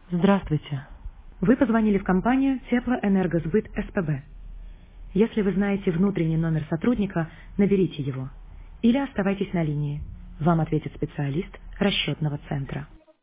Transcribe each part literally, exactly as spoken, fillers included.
Здравствуйте. Вы позвонили в компанию Теплоэнергосбыт СПБ. Если вы знаете внутренний номер сотрудника, наберите его. Или оставайтесь на линии. Вам ответит специалист расчетного центра.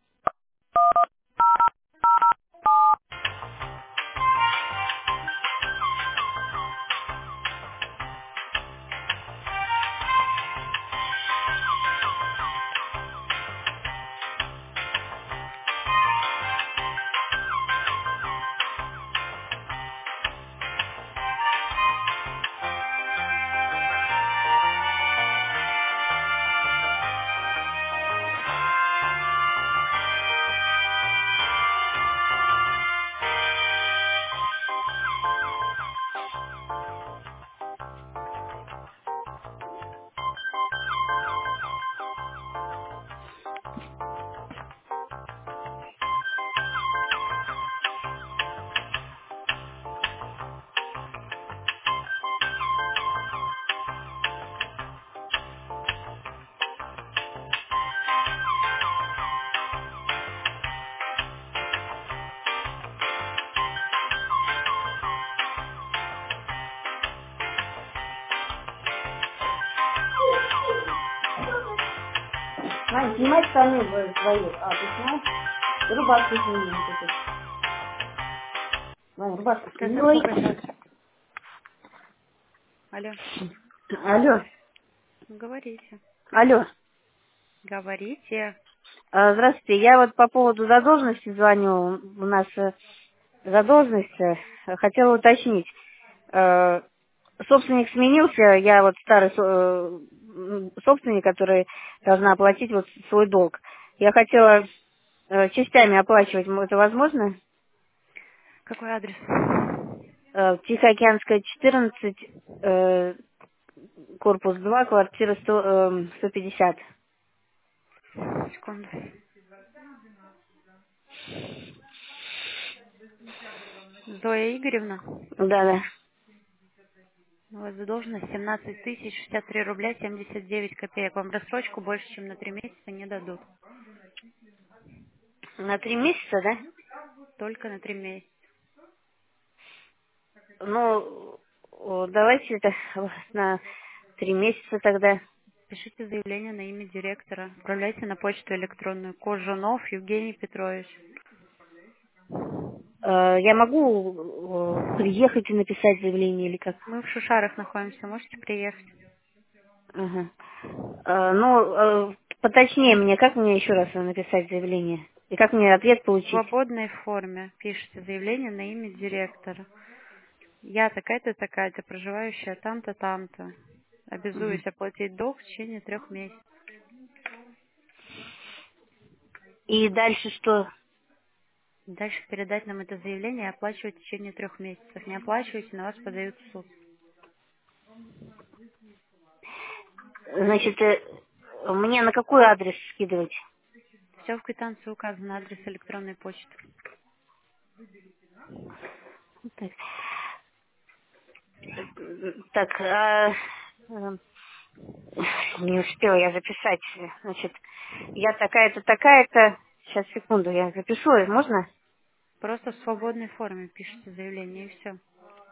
Вань, снимай штаны в- свои. А, ты снимаешь? И рубашку сними вот эту. Вань, рубашку сними. Скажи, Ой. сколько сейчас? Алло. Алло, Говорите. алло. Говорите. А, Здравствуйте, я вот по поводу задолженности звоню. У нас э, задолженность, э, хотела уточнить. Э, Собственник сменился, я вот старый со- э, м, собственник, который должна оплатить вот свой долг. Я хотела э, частями оплачивать, м, это возможно? Какой адрес? Э, Тихоокеанская, четырнадцать, э, корпус два, квартира сто, эм, сто пятьдесят. Секунду. Зоя Игоревна. Да, да. У вас задолженность семнадцать тысяч шестьдесят три рубля семьдесят девять копеек. Вам рассрочку больше, чем на три месяца не дадут. На три месяца, да? Только на три месяца. Ну, о, давайте это на три месяца тогда. Пишите заявление на имя директора. Отправляйте на почту электронную. Кожунов Евгений Петрович. Э, Я могу э, приехать и написать заявление или как? Мы в Шушарах находимся. Можете приехать? Ага. Э, Ну, э, поточнее мне, как мне еще раз написать заявление? И как мне ответ В получить? свободной форме пишите заявление на имя директора. Я такая-то, такая-то, проживающая там-то, там-то. Мгм. Обязуюсь оплатить долг в течение трех месяцев. И дальше что? Дальше передать нам это заявление и оплачивать в течение трех месяцев. Не оплачиваете, на вас подают в суд. Значит, э, мне на какой адрес скидывать? Все в квитанции указано, адрес электронной почты. Так, так а, э, не успела я записать. Значит, я такая-то, такая-то. Сейчас, секунду, я запишу. Можно? Просто в свободной форме пишите заявление и все.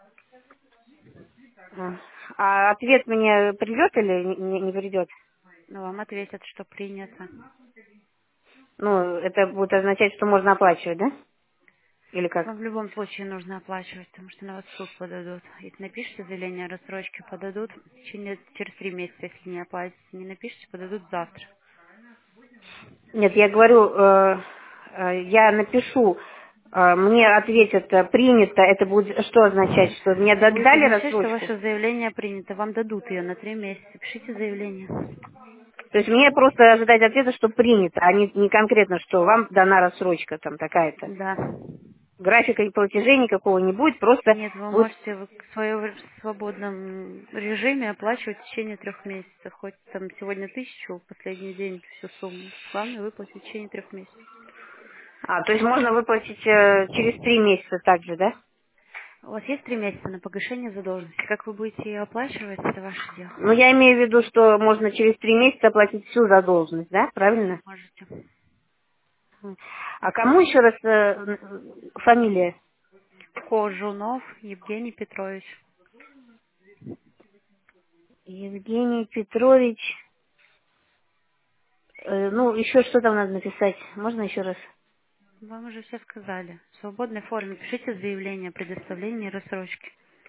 А а ответ мне придет или не, не- не придет? Но вам ответят, что принято. Ну, это будет означать, что можно оплачивать, да? Или как? Вам в любом случае нужно оплачивать, потому что на вас в суд подадут. Если напишите заявление о рассрочке, подадут в течение через три месяца, если не оплатите. Не напишите, подадут завтра. Нет, я говорю, э, э, я напишу, э, мне ответят э, принято, это будет что означать? Что мне да- Будет дали означать, что рассрочку? ваше заявление принято. Вам дадут ее на три месяца. Пишите заявление. То есть мне просто ожидать ответа, что принято, а не, не конкретно, что вам дана рассрочка там такая-то. Да. Графика и платежей никакого не будет, просто Нет, вы будет... можете в своем свободном режиме оплачивать в течение трех месяцев. Хоть там сегодня тысячу, в последний день всю сумму. Главное выплатить в течение трех месяцев. А, то есть можно выплатить э, через три месяца также, да? У вас есть три месяца на погашение задолженности. Как вы будете ее оплачивать, это ваше дело. Ну, я имею в виду, что можно через три месяца оплатить всю задолженность, да? Правильно? Можете. А кому еще раз э, фамилия? Кожунов Евгений Петрович. Евгений Петрович. Э, ну, еще что там надо написать? Можно еще раз? Вам уже все сказали. В свободной форме пишите заявление о предоставлении рассрочки.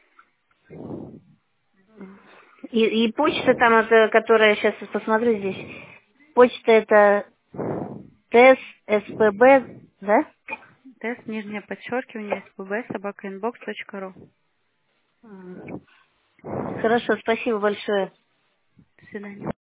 И, и почта там, это, которая, сейчас посмотрю здесь, почта это ТЭС, СПБ, да? Тест, нижнее подчеркивание, спб, собака инбокс точка ру. Хорошо, спасибо большое. До свидания.